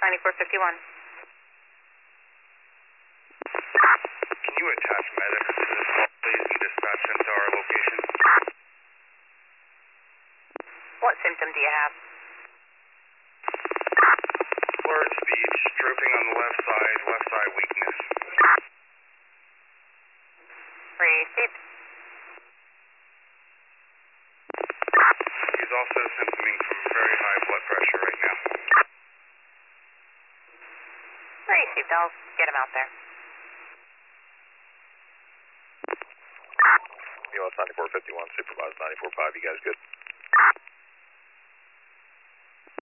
9451. Can you attach medics to this call, please, and dispatch them to our location? What symptom do you have? Blurred speech, drooping on the left side weakness. Received. He's also symptoming from very high blood pressure right now. Received. I'll get him out there. US 9451, supervised 94.5, you guys good?